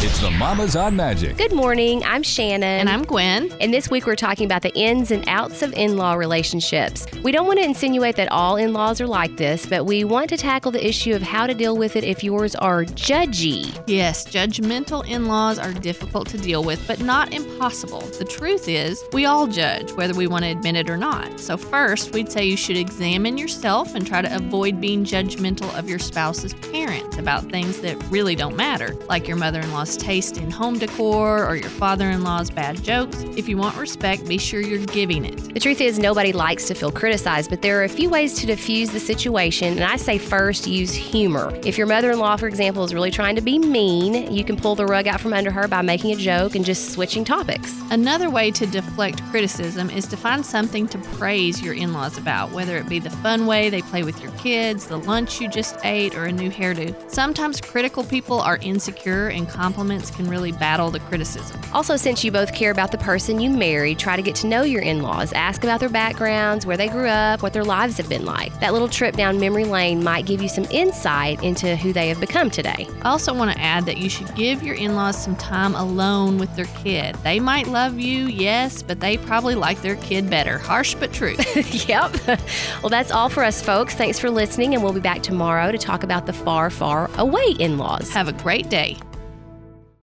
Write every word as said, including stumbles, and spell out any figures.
It's the Mamas on Magic. Good morning. I'm Shannon. And I'm Gwen. And this week we're talking about the ins and outs of in-law relationships. We don't want to insinuate that all in-laws are like this, but we want to tackle the issue of how to deal with it if yours are judgy. Yes, judgmental in-laws are difficult to deal with, but not impossible. The truth is, we all judge, whether we want to admit it or not. So first, we'd say you should examine yourself and try to avoid being judgmental of your spouse's parents about things that really don't matter, like your mother-in-law's taste in home decor or your father-in-law's bad jokes. If you want respect, be sure you're giving it. The truth is, nobody likes to feel criticized, but there are a few ways to diffuse the situation, and I say first, use humor. If your mother-in-law, for example, is really trying to be mean, you can pull the rug out from under her by making a joke and just switching topics. Another way to deflect criticism is to find something to praise your in-laws about, whether it be the fun way they play with your kids, the lunch you just ate, or a new hairdo. Sometimes critical people are insecure, and compliments can really battle the criticism. Also, since you both care about the person you married, try to get to know your in-laws. Ask about their backgrounds, where they grew up, what their lives have been like. That little trip down memory lane might give you some insight into who they have become today. I also want to add that you should give your in-laws some time alone with their kid. They might love you, yes, but they probably like their kid better. Harsh but true. Yep. Well, that's all for us, folks. Thanks for listening, and we'll be back tomorrow to talk about the far, far away in-laws. Have a great day.